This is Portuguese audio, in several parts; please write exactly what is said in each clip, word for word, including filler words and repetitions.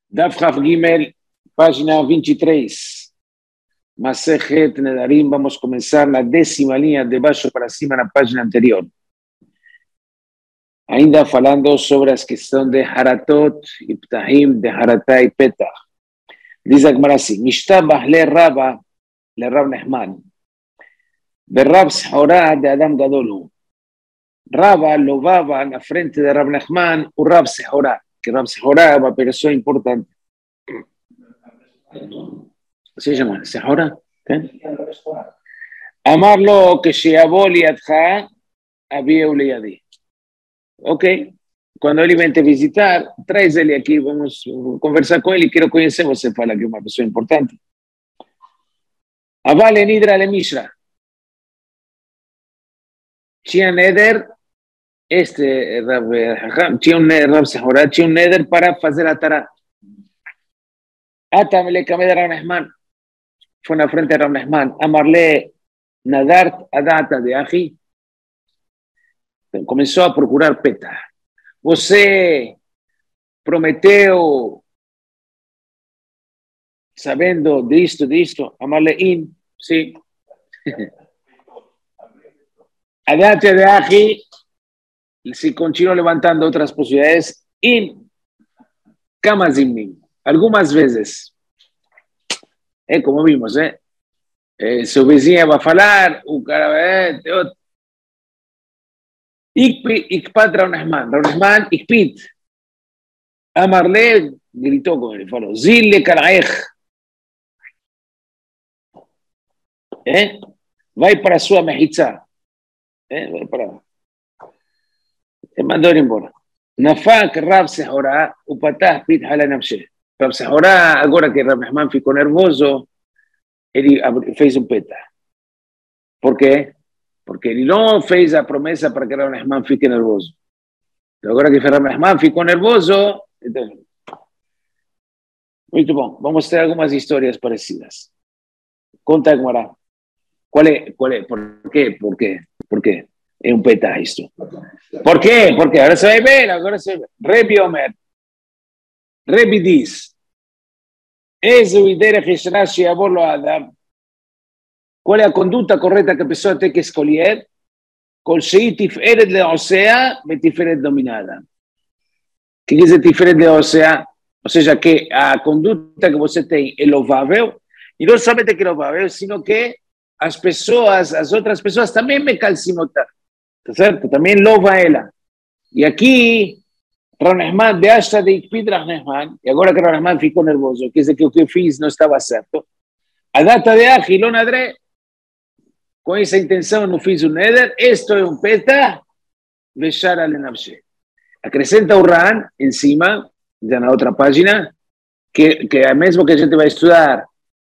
Daf Haf Gimel, página veintitrés. Masejet Nedarim, vamos a comenzar la décima línea de baixo para cima en la página anterior. Ainda falando sobre las cuestiones de Haratot y Ptahim, de Haratá y Petah. Dice Agmar así, Mishtabah le Raba, le Rab Nehman, de Rab Sehorá de Adam Gadolu. Raba lo baba en la frente de Rab Nehman, o Rab Sehorá, que Rab Sehorá es una persona importante. ¿Se llama Sehorá? ¿Eh? Amarlo que Sheabó liadja, había uleyadí. Ok, cuando él vente a visitar, tráesele aquí, vamos a conversar con él y quiero conocer, você fala que es una persona importante. Avale Nidra le Mishra. Chia Neder, este Rab, Chia un Rab Sehorá, Chia un Neder para hacer la tara. Atam le camé de Rab Nehman. Fue en la frente de Rab Nehman. Amarle Nadart Adata de Aji. Comenzó a procurar Petah. Você prometeu, sabendo disto, disto, amarle in, sí. Adate de Aji, si continuó levantando otras posibilidades, in, Kamazimnim, algunas veces. Eh, como vimos, eh. eh su vecina va a falar, un cara, eh, Ikpat Rab Nehman, Rab Nehman, Ikpit. Amarle gritó con él, faló, Zille Karaech. ¿Eh? Va para su mejitza. ¿Eh? Va para. Te mandó embora. Nafak Rab Sehorá, upatah pit hala nafshe. Rab Sehorá, agora que Rab Nehman ficou nervoso, ele fez um petah. ¿Por quê? Porque ele não fez a promessa para que Rab Nehman fique nervoso. Agora que Rab Nehman ficou nervoso, então... Muito bom. Vamos ter algumas histórias parecidas. Conta, Agmará. ¿Cuál es? ¿Cuál es? ¿Por qué? ¿Por qué? ¿Por qué? Es un peta esto. ¿Por qué? Porque ahora se va a ver, ahora se va a ver. Rebi Omer. Rebi diz. Ese videre Hishrashi aborlo Adam. ¿Cuál es la conducta correcta que a pessoa tem que escolher? Col Shei Tiferet le Osea, me Tiferet dominada. O que quer dizer Tiferet le Osea? Ou seja, que a conduta que você tem é louvável, e não somente que é louvável, sino que as pessoas, as outras pessoas também me calcimotam, tá certo? Também louva ela. E aqui, Rab Nehman, de Ashta de Ikpid Rab Nehman, e agora que Rab Nehman ficou nervoso, quer dizer que o que eu fiz não estava certo, a data de Aji, lo nadré, com essa intenção não fiz um neder, isto é um peta, veshar al nafshe. Acrescenta o Ran, em cima, ya en la otra página, que, que mismo que a gente vai estudar,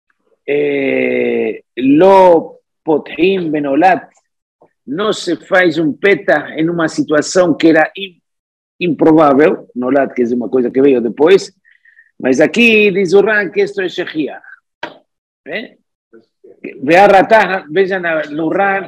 eh, lo pothim benolat, no se faz un peta en una situación que era in, improvável, nolat, que es una cosa que veio después, mas aquí dice Uran que esto es Shehia. ¿Eh? Vea Ratá, vean no Uran,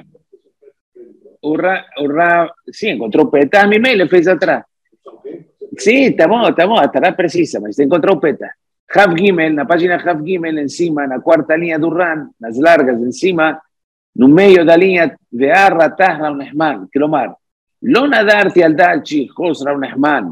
Uran, Uran, sí, encontró peta, a mi me le fez atrás. Sí, estamos, estamos, estará precisa, mas se encontrou peta. Haf Gimel, na página Haf Gimel, encima, na quarta linha do Ran, nas largas, encima, no meio da linha, ve'a Ratah Rab Nehman, כלומר, לא נדרתי על דעת שיחוס רב נחמן,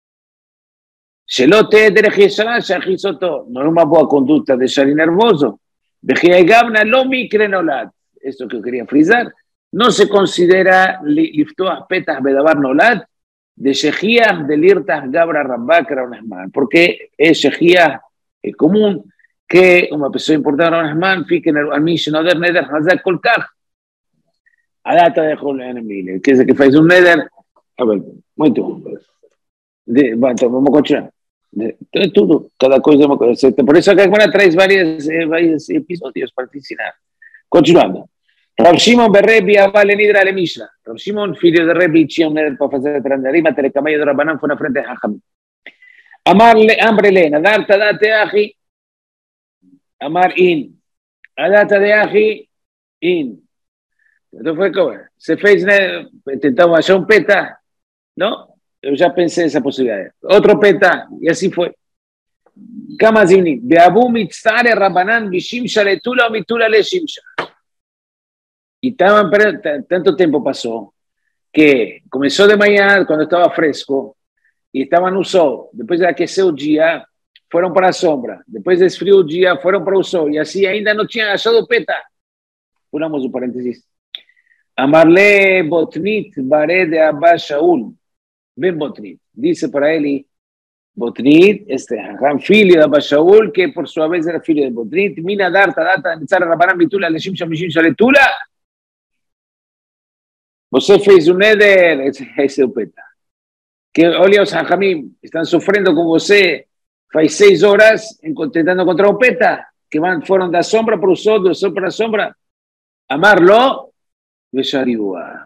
שלא תהיה דרך ישרה שיחיס אותו, no es una boa conducta de salir nervoso, וכי הגבנה לא מקרה נולד, esto que quería frisar, no se considera לפתוח פתח בדבר נולד, de Shehia del Irtah Gabra Rambak Rab Nehman, porque es Shehia es común que una persona importante Rab Nehman fique en el Amish Noder Neder Hazak Kolkach a data de Jol Enemile, que es el que faz un Neder. A ver, muy bien. De, bueno, vamos a continuar. De, de todo, cada cosa, por eso que van a traer varios, eh, varios episodios para ensinar. Continuando. Rab Shimon Berrebi Avale Nidra le Mishra. Rab Shimon, figlio de Rebi, c'è un neder para hacer trandarim, a telecamello de Rabbanan fue una frente de Hajam. Amarle, Ambrele, Nadarta date Aji, Amar in, Adata de Aji, in. Entonces fue como, se fez, intentamos hacer un peta, ¿no? Yo ya pensé esa posibilidad. Otro peta, y así fue. Kama zimni, beabu mitzare rabanan bishimsha letula o mitula le shimsha. Y estaban, tanto tiempo pasó que comenzó de mañana cuando estaba fresco y estaban no sol. Después de aquecer el día, fueron para la sombra. Después de frío el día, fueron para el sol. Y así ainda no tinham achado peta. Ponamos un paréntesis. Amarle Botnit bare de Abba Shaul. Ben Botnit. Dice para él, Botnit, este filho de Abba Shaul, que por su vez era filho de Botnit. Mina darta, data, mitzara rabanan bitula, leshim shamishim shaletula. Você fez um neder, esse é o peta. Que olha os hajamim, estão sofrendo com você faz seis horas, tentando encontrar o peta, que van, foram da sombra para o sol, do sol para a sombra. Amarlo, Besharibua.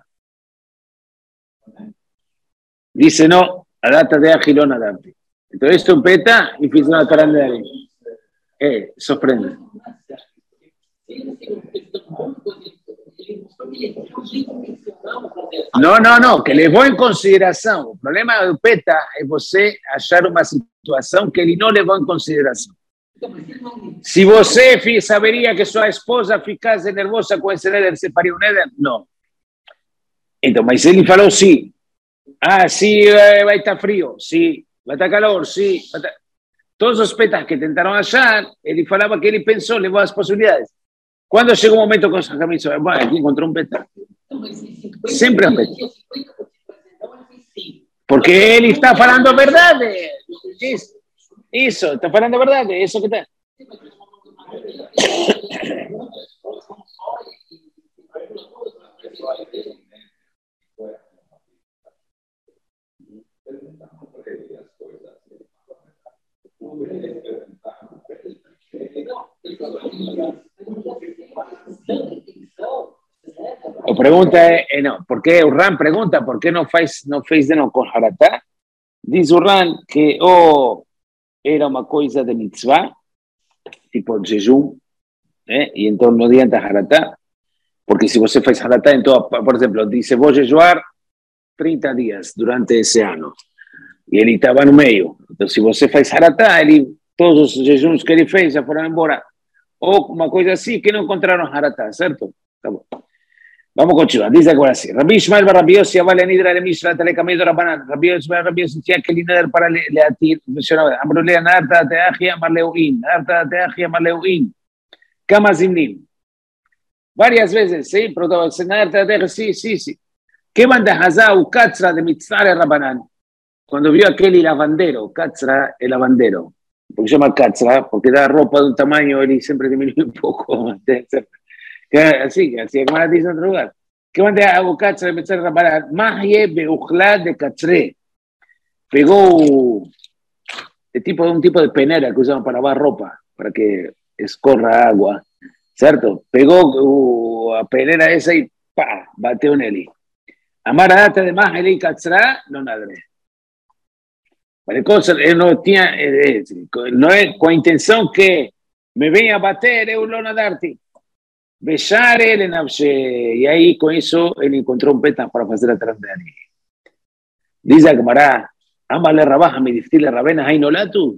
Dice no, a data de Agilón a darte. Entonces esto es un peta y fiz una taranda de ahí. Eh, sorprende. No, no, no, que levou em consideração. O problema do peta é você achar uma situação que ele não levou em consideração. Se você saberia que sua esposa ficasse nervosa com esse neder, você faria um neder? Não. Então, mas ele falou sim. Ah, sim, vai estar frio. Sim. Vai estar calor. Sim. Estar... Todos os petas que tentaram achar, ele falava que ele pensou, levou as possibilidades. Quando chegou o momento com os hajamim, bueno, aqui encontrou um peta. Sempre é um peta. Porque ele está falando a verdade. Isso, isso, está falando a verdade. Isso que está. A pergunta é, é não, porque o Ran pergunta por que não faz, não fez de novo com Haratá. Diz o Ran que ou era uma coisa de mitzvah, tipo de jejum, né? E então não adianta Haratá, porque se você faz Haratá, então, por exemplo, disse vou jejuar trinta dias durante esse ano, e ele estava no meio. Então, se você faz Haratá, ele, todos os jejuns que ele fez já foram embora. Ou uma coisa assim, que não encontraram Haratá, certo? Tá bom. Vamos continuar. Dice agora assim. Rabbi Ishmael bar Rabbi Yossi avale anidra le mishra tale kamedo rabanan. Rabbi Ishmael Rabbi Yossi tinha aquele neder para leatir. Amrule narta teachi amar leuin. Narta teachi amar leuin. Kama zimnim. Várias vezes, sim, perguntava, narta teachi, sim, sim, sim. Que manda hazá o katzra de mitzare rabanan? Quando viu aquele lavandero, katzra é lavandero. Porque chama katzra, porque dá roupa de um tamanho, ele sempre diminui um pouco. Así, así como la dice en otro lugar. ¿Qué manda a buscar de empezar a reparar? Mahye beujla de catre. Pegó el tipo de un tipo de penera que usaban para lavar ropa, para que escorra agua, ¿cierto? Pegó uh, a penera esa y pa, bateó en él. Amara data de Mahye y catra, no nadre. Para cosas, él no tenía, eh, no es con intención que me venga a bater, eu lo nadarte. Besar él en Abshe, y ahí con eso él encontró un peta para hacer atrás de ahí. Dice a Camará, ámale rabaja, me distile rabena, ahí no la tú.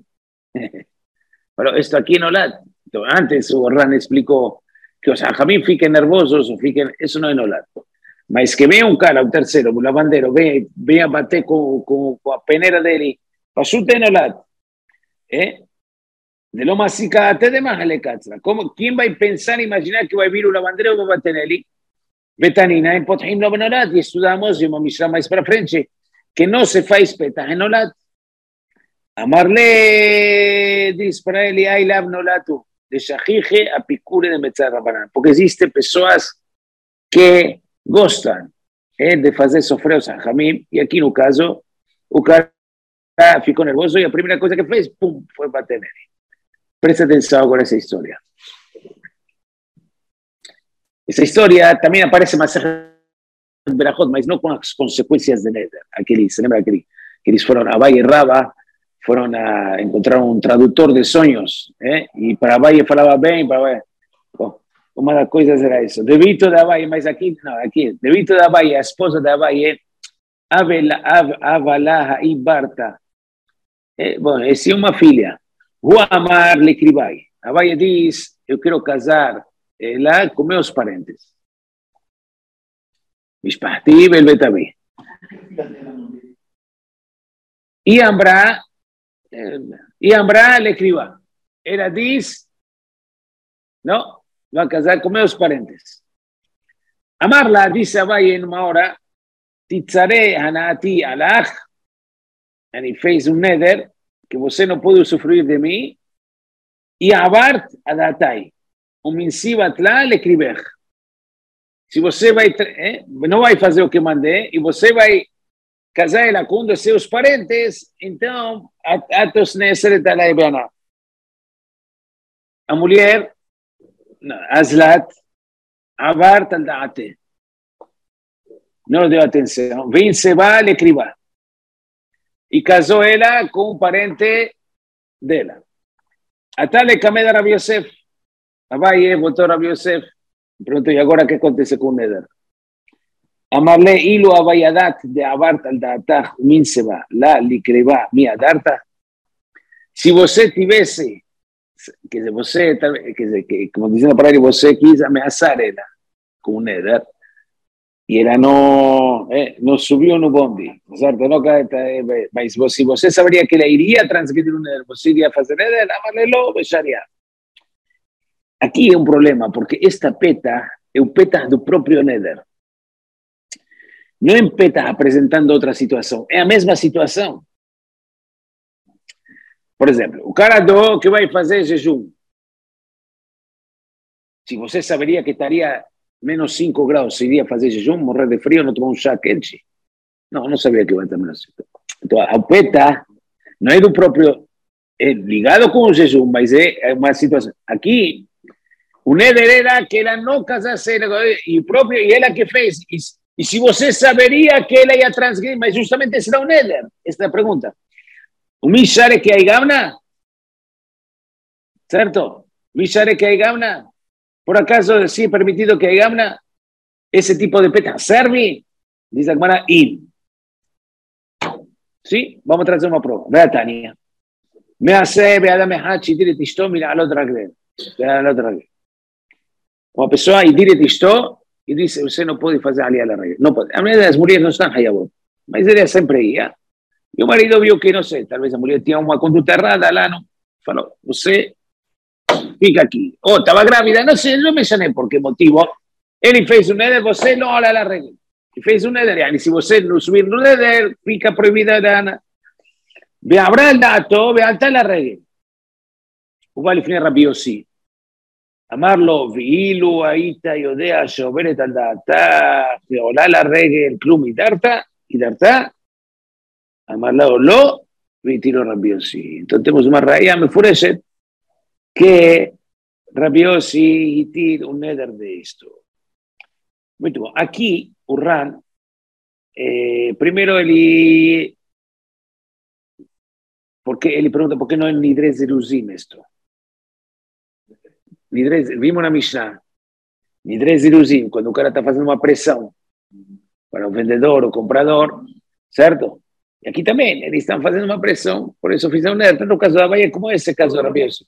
Pero esto aquí no la. Antes Ran explicó que los hajamim fiquen nervosos, o fiquen, eso no es no la. Mas que vea un cara, un tercero, un lavandero, ve, ve a bater con, con, con la penera de él, pasó usted no la. ¿Eh? De lo más cicate de más le catra. ¿Quién va a pensar, imaginar que va a vivir un lavandero que va a tener ahí? Betanina, en Pothim no benolat, y estudiamos, y Mishra más para frente, que no se fa espeta en nolat. Amarle, dice para él, hay lab nolatu, de Shahije a Picure de Metzar Rabanan, porque existe personas que gustan eh, de hacer sofreos a Jamim, y aquí no caso, o cara ficou nervoso, y la primera cosa que fez, pum, fue para tener. Presta atención con esa historia. Esa historia también aparece más en Berajot, mas no con las consecuencias de Neder. Aquellos, se lembra aquellos, aquellos fueron a Valle Raba, fueron a encontrar un traductor de sueños, ¿eh? Y para Valle falaba bien, para Valle, oh, uma das coisas era eso. Debito de Valle, mas aquí, no, aquí, Debito de Valle, a esposa de Valle, Avalaha y Barta, eh, bueno, es una filia. Huamar Lecribai. Abaye diz, eu quero casar lá com meus parentes. Mishpahti vel betabi. E Ambra, e Ambra Lecriba. Ela diz, não, vai casar com meus parentes. Amarla disse Abaye em uma hora, Titzare Hanati Alach, ele fez um neder, que você não pode usufruir de mim, e Abart Adatai, um Minsibat lá Lecriber. Se você vai, eh, não vai fazer o que mandei, e você vai casar ela com um dos seus parentes, então, Atos Neseret Alai Beana. A mulher, Azlat, Abart Adate. Não deu atenção. Vem Seba Lecriba. E casou ela com um parente dela. Até le cameda Rabi Yosef. Abaye botou Rabi Yosef. Pronto, e agora o que acontece com o Neder? Amarle ilu abayadat de abart al da'atah min seba la likreba mi adarta. Se você tivesse, quer dizer, você, quer dizer, que, como dizendo para ele, você quis ameaçar ela com o Neder, e ela não, eh, não subiu no bonde, certo? Não, mas se você saberia que ela iria transgredir o Neder, você iria fazer Neder, amarle lo beijaria. Aqui é um problema, porque esta peta é o peta do próprio Neder. Não é um peta apresentando outra situação, é a mesma situação. Por exemplo, o cara do que vai fazer jejum. Se você saberia que estaria menos cinco graus, se iria fazer jejum, morrer de frio, não tomar um chá quente? Não, não sabia que vai estar menos cinco. Então, a peta não é do próprio, é ligado com o jejum, mas é uma situação. Aqui, o Neder era que ela não casasse, e, próprio, e ela que fez. E, e se você saberia que ela ia transgredir, mas justamente esse era o Neder. Esta é a pergunta. O Mishare que hay gamna, ¿certo? Mishare que hay gamna. Por acaso, sí, permitido que hay gamna, ese tipo de peta serve, dice Agmara, in. ¿Sí? Vamos a traer una prueba. Ve a Tania. Me hace, ve a dame hachi, dire tishto, mira al otro agre. Mira al otro agre. Uma pessoa e dire tishto, e diz, você não pode fazer ali a la regra. Não pode. A maioria das mulheres não estão hayabot, mas ele sempre ia. E o marido viu que, não sei, talvez a mulher tinha uma conduta errada lá, não? Falou, você fica aqui. Ou oh, estava grávida, não sei, não me chamei por que motivo. Ele fez um neder, você não olha a regra. E fez um neder, e se você não subir no neder, fica proibida a Ana. Ve abra o dato, ve alta a regra. O vale final Rabi Yossi. Amarlo, viilu, aita, yodea, shoberet al data, veola la regra, el club y darta, y darta. Amarlo, lo, vitiro Rabi Yossi. Entonces tenemos una raya, me furece, que Rabi Yossi hitir un neder de esto. Muy bien, aquí, Urran, eh, primero él, porque él pregunta, ¿por qué no es Nidres de Luzim esto? Nidres, vimos na Mishnah, Nidres de Luzim, quando o cara está fazendo uma pressão para o vendedor ou comprador, certo? E aqui também, eles estão fazendo uma pressão, por isso fizeram neder, tanto o caso da Bahia como esse caso Rabi Yossi.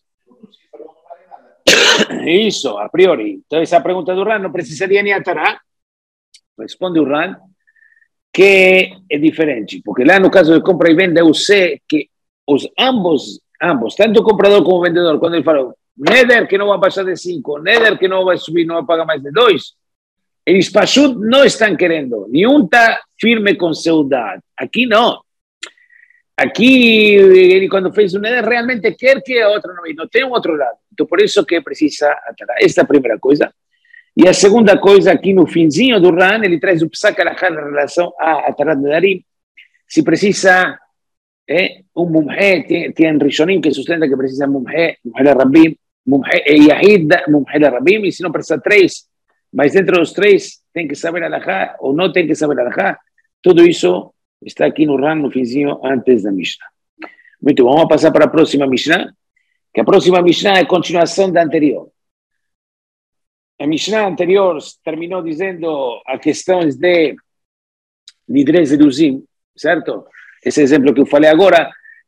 Isso, a priori. Então, essa pergunta do Ran não precisaria nem atará. Responde o Ran que é diferente, porque lá no caso de compra e venda, eu sei que os ambos, ambos, tanto o comprador como o vendedor, quando ele falou neder que não vai passar de cinco, neder que não vai subir, não vai pagar mais de dois, eles pachut não estão querendo, nenhum está firme com seu dado. Aqui não. Aqui, ele quando fez o neder, realmente quer que a outra não, não tem um outro lado. Então, por isso que precisa atar. Esta é a primeira coisa. E a segunda coisa, aqui no finzinho do Ran, ele traz o psak alachá na relação a Atarat Nedarim. Se precisa, eh, um mumhe, tem, tem Rishonim que sustenta que precisa mumhe, mumhe rabim, mumhe yahid, mumhe rabim, e se não precisa três, mas dentro dos três tem que saber alachá ou não tem que saber alachá. Tudo isso está aqui no Ran, no finzinho, antes da Mishnah. Muito bom, vamos passar para a próxima Mishnah, que a próxima Mishnah é a continuação da anterior. A Mishnah anterior terminou dizendo a questões de Nidres de Luzim, certo? Esse exemplo que eu falei agora,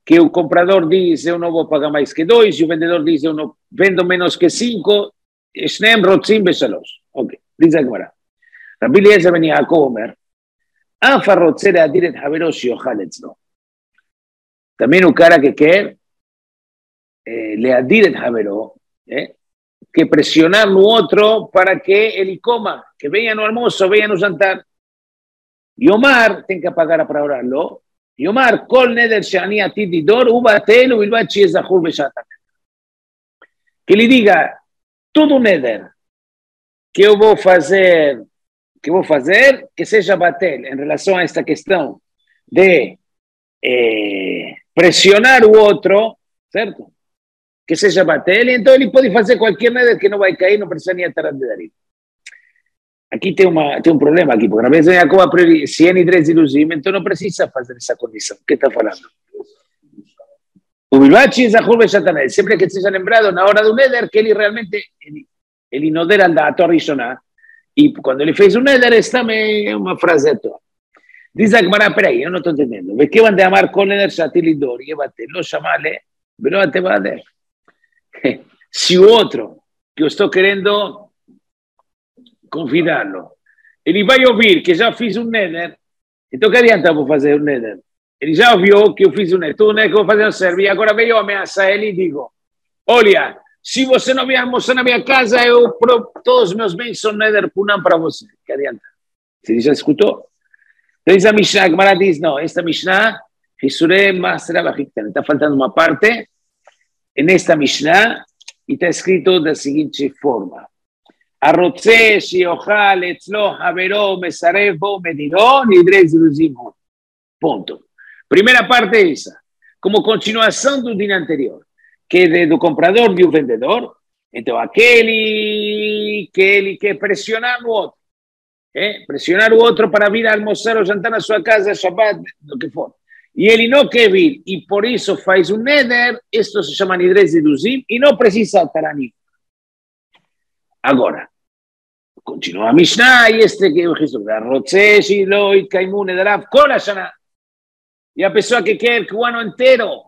que o comprador diz, eu não vou pagar mais que dois, e o vendedor diz, eu não vendo menos que cinco, Shneem rotzim beshalosh. Ok, diz a Gemara. Rabbi Eliezer ben Yaakov Omer, אף הרוצה להדיר את חברו שיאכל אצלו. También un cara que quer eh, leadir el javero, eh, que presionar no otro para que él coma, que venga no almuerzo, venga no jantar. Y Omar, tiene que pagar para orarlo. Y Omar, kol neder she'ani atid lidor, ubatel ubilbat she'eh zachur beshat haneder. Que le diga, todo neder que eu vou fazer, que vou fazer, que seja batel, em relação a esta questão de eh, pressionar o outro, certo? Que seja batel, então ele pode fazer qualquer neder que não vai cair, não precisa nem estar de darim. Aqui tem, uma, tem um problema aqui, porque na vez Jacob a priori, se é nidrez iluzim, então não precisa fazer essa condição. O que está falando? O bilbachi zahur beshatanel, sempre que seja lembrado na hora do neder, que ele realmente, ele, ele não der al dato rishoná, e quando ele fez o neder, esta é uma frase à toa. Diz a Gemara, peraí, eu não estou entendendo. Ve que van de amar kol neder shatilidor, e bate, lo chamale, pero te va a der. Se o outro, que eu estou querendo convidá-lo, ele vai ouvir que já fiz um neder, então que adianta vou fazer um neder? Ele já ouviu que eu fiz um neder, tudo neder que eu vou fazer não serve, e agora veio ameaçar ele e digo, olha, se você não vier almoçar na minha casa, eu, todos os meus bens são neder punam para você. Que adianta? Se ele já escutou. Então essa Mishnah, a Gemara diz, não, esta Mishnah, está faltando uma parte, nesta Mishnah, e está escrito da seguinte forma, הרוצה שיאכל אצלו חברו מסרב בו מדירו נדרש זירוזים הוא. Ponto. Primeira parte é essa. Como continuação do dia anterior, que é do comprador e do vendedor, então aquele que ele quer pressionar no outro, eh? pressionar o outro para vir almoçar ou jantar na sua casa, Shabbat, do que for. E ele não quer vir, e por isso faz um neder, isto se chama nidrez ziruzim, e não precisa estar ali. Agora, continua a Mishnah, e este que é o registro, Rotzesh, Loi, Kaimun, Edarav, Kol Hashanah. E a pessoa que quer que o ano inteiro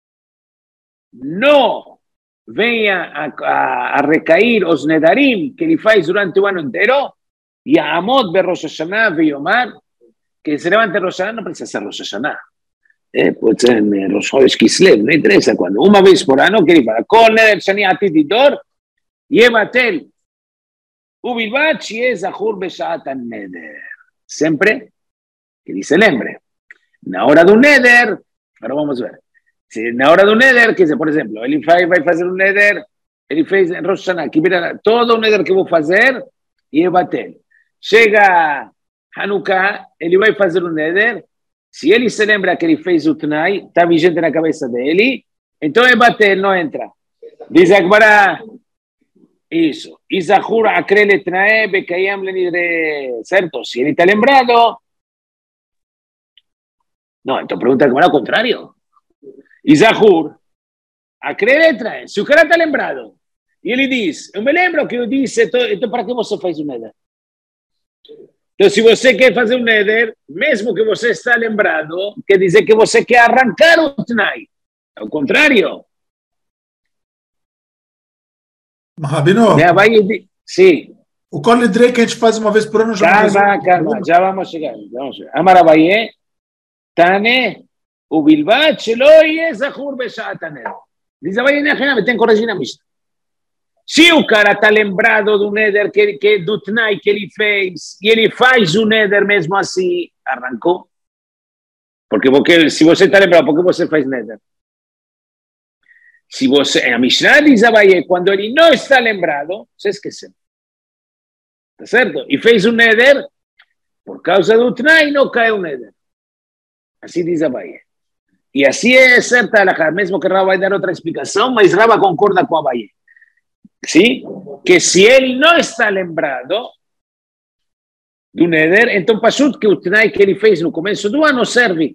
não venha a, a, a recair os nedarim que ele faz durante o ano inteiro, e a Amod be Rosh Hashanah ve Yomar, que se levante Rosh Hashanah, não precisa ser Rosh Hashanah. Eh, pode ser en Rosh Chodesh Kislev, não interessa quando. Uma vez por ano, que ele fala, Kol neder shani atid lidor, yebatel. Ubilbat she'eh zachur beshat haneder. Sempre que ele se lembre. Na hora do neder, agora vamos ver. Se na hora do neder, que por exemplo, ele vai, vai fazer um neder, ele fez em Rosh Hashanah, que vira todo o neder que vou fazer, e é bater. Chega Hanukkah, ele vai fazer um neder, se ele se lembra que ele fez o Tnai, está vigente na cabeça dele, então é bater, não entra. Diz agora, isso. Izahur akrele Tnae bekayam lenidre, certo? Se ele está lembrado, no, então pergunta como era o contrário. Izahur, acree letra, se o cara está lembrado, e ele diz, eu me lembro que eu disse, então, então para que você faz o neder? Então, se você quer fazer um neder, mesmo que você está lembrado, quer dizer que você quer arrancar o Tnai. É o contrário. Rabino, Já vai, sim. o Kol Nidrei que a gente faz uma vez por ano já Calma, calma, já vamos chegar. Vamos chegar. Amar Abaye, Tane, ובלבד שלא יהיה זכור בשעת הנדר. Diz Abaye, me tem que corrigir a Mishnah. Se o cara está lembrado do neder, que, que, do Tnai que ele fez, e ele faz o neder mesmo assim, arrancou. Porque, porque se você está lembrado, por que você faz neder? Se você, a Mishnah diz Abaye, quando ele não está lembrado, você esqueceu. Está certo? E fez o neder, por causa do Tnai, não cai o neder. Assim diz Abaye. E assim é certa a mesmo que Rava vai dar outra explicação, mas Rava concorda com Abaye. Sim? Que se ele não está lembrado do neder, então Pashut, que o Tnai que ele fez no começo do ano serve.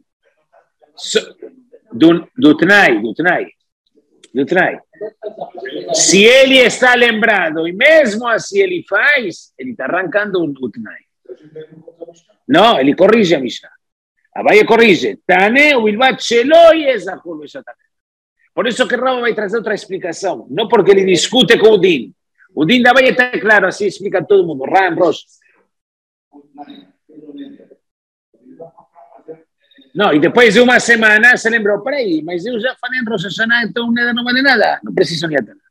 Do, do Tnai, do Tnai. Do Tnai. Se ele está lembrado e mesmo assim ele faz, ele está arrancando o Tnai. Não, ele corrige a Mishnah. Abaye corrige. Tane ubilbat shelo yezachur beshat haneder. Por eso que Raba va a traer otra explicación. No porque le discute con Udin. Udin de Abaye está claro, así explica todo el mundo. Ram, Rosh. No, y después de una semana se lembró para ahí. Mas yo ya falei en Rosh Hashanah, entonces un neder no vale nada. No preciso ni atar.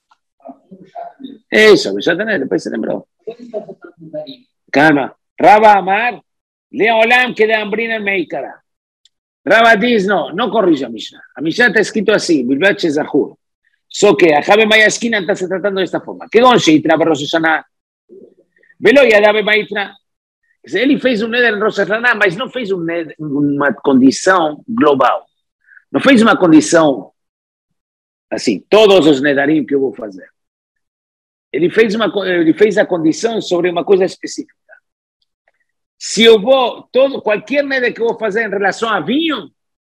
Eso, beshat haneder, después se lembró. Calma. Raba Amar, Lea Olam que de hambrina en Meikara. Raba dice, no, no corrige a Mishnah. A Mishnah está escrito así, Bilbat Shezahur. So que a Jabe Maya esquina está se tratando de esta forma. ¿Qué gonche itra para Rosh Hashanah? Velo y Adabe Maitra. Él fez un neder en Rosh Hashanah, mas no fez un neder, una condición global. No fez una condición así, todos los nedarim que eu vou fazer. Ele fez, uma, ele fez a condição sobre uma coisa específica. Se eu vou, todo, qualquer neder que eu vou fazer em relação a vinho,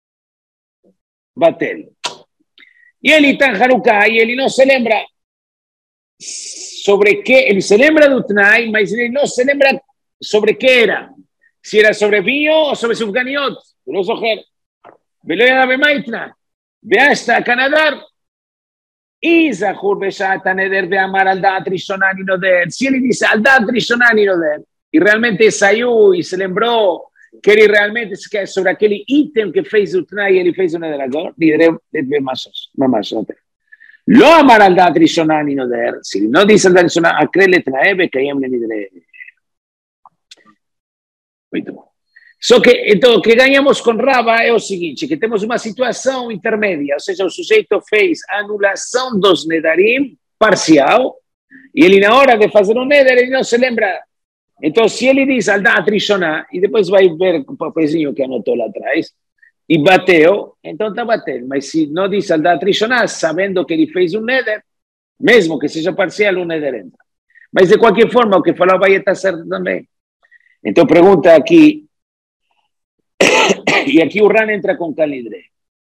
bater. E ele está em Hanukkah e ele não se lembra sobre que, ele se lembra do Tnai, mas ele não se lembra sobre que era. Se era sobre vinho ou sobre sufganiot. Não zoher. Velo era bemaitna. Veasta Canadá. Izahur beshat haneder ve'amar al da'at rishonah ninoder. Si ele dice al da'at rishonah ninoder, e realmente saiu e se lembrou que ele realmente se quer sobre aquele item que fez o Tnai e ele fez o neder agora, direi mamash, mamash, lo amar al da'at rishonah ninoder, se ele não diz al da'at rishonah, akre le Tnai ve'kayem le nidre. Muito bom. Só que, então, o que ganhamos com Raba é o seguinte, que temos uma situação intermédia, ou seja, o sujeito fez anulação dos nedarim parcial, e ele na hora de fazer um neder, ele não se lembra. Então, se ele diz al da'at rishonah, e depois vai ver o papelzinho que anotou lá atrás, e bateu, então está batendo. Mas se não diz al da'at rishonah, sabendo que ele fez um neder, mesmo que seja parcial, o neder entra. Mas, de qualquer forma, o que falou vai estar certo também. Então, pergunta aqui, y aquí Urran entra con Calidre.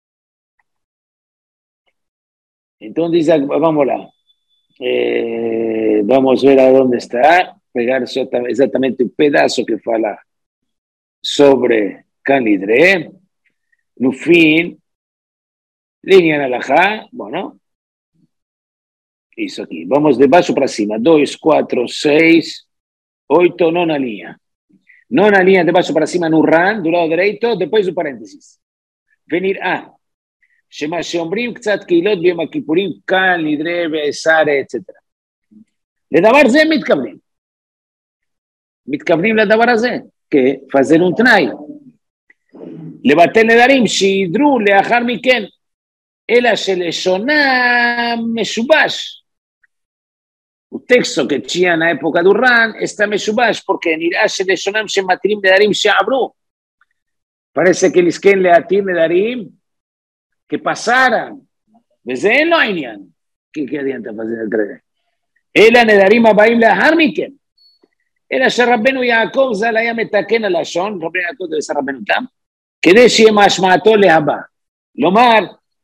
Entonces dice, vamos lá. Eh, vamos a ver a dónde está. Pegar exactamente un pedazo que fala sobre Calidre. No fin, línea en alajá. Bueno, eso aquí. Vamos de baixo para cima. dos, cuatro, seis, ocho, nona línea. Nona linha de baixo para cima no Ran, do lado direito, depois do parênteses. Venir a. Shema sheombrim ktsat keilot b'yom הכיפורים, כאן, נדרי ועשרה, et cetera. לדבר זה מתכוונים. מתכוונים לדבר הזה, כפזר ותנאי. לבטל נדרים שידרו לאחר מכן, אלא שלשונם משובש. O texto que tinha na época do Ran está meshubash, porque nirá sheleshonam shematirim nedarim she'abru. Parece que eles querem leatir nedarim que passaram. Mas é lo inyan. O que, que adianta fazer el trede? Ela nedarim abaim lahar miken. Ela שרבנו יעקב ז"ל היה מתקן הלשון, רבי יעקב זה רבנו תם, כדי שיהיה משמעתו להבא. לומר,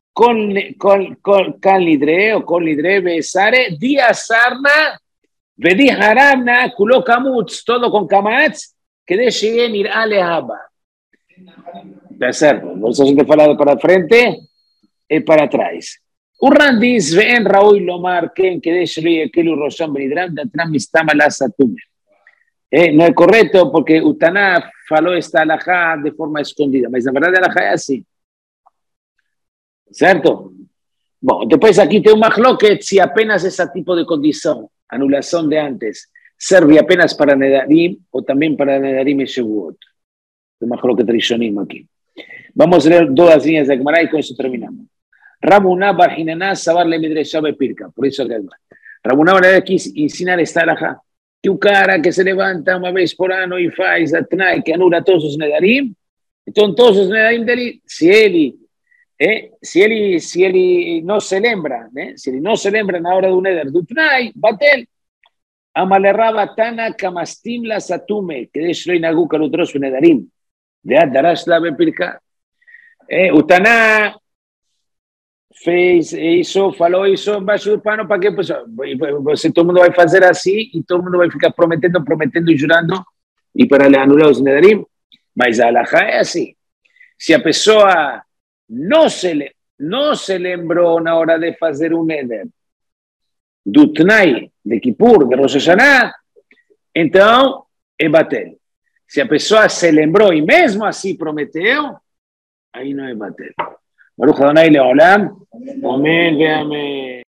כל נדרה או כל נדרה ועשרה, די עשרנה ודי הרמנה, כולו קמוץ, todo con קמץ, כדי שיהיה נראה להבא. Está certo, vos has falado para frente e para trás. Urran diz, ve'en raúl lomar, ken כדי שלא יקלו ראשם בנדרם, דתנם מסתם על הסתומה. Eh, no es correcto porque Utaná faló esta alajá de forma escondida, pero la verdad la alajá es así. ¿Cierto? Bueno, después aquí tengo un mahloket si apenas ese tipo de condición, anulación de antes, serve apenas para Nedarim o también para Nedarim y Shevuot. Un mahloket rishonim aquí. Vamos a leer dos líneas de Gemara y con eso terminamos. Rabuná Barjinaná Sabar le Midresha Bepirka. Por eso que Rabuná va a aquí ensinar esta alajá. Que o cara que se levanta uma vez por ano e faz a Tnai, que anula todos os Nedarim, então todos os Nedarim dele, se ele, eh, se ele, se ele não se lembra, né? Se ele não se lembra na hora do Neder do Tnai, batel. Amalerraba Tana Kamastim la Satume, que deixa lo inagu carutros Nedarim. De Adarash la Bepirka. O Taná fez isso, falou isso embaixo do pano para que pues, você, todo mundo vai fazer assim e todo mundo vai ficar prometendo, prometendo e jurando e para anular os Nedarim. Mas a alajá é assim. Se a pessoa não se, não se lembrou na hora de fazer um neder do Tnai de Kippur, de Rosh Hashanah, então é bater. Se a pessoa se lembrou e mesmo assim prometeu, aí não é bater. Baruch Adonai Leolam. Amém, amém.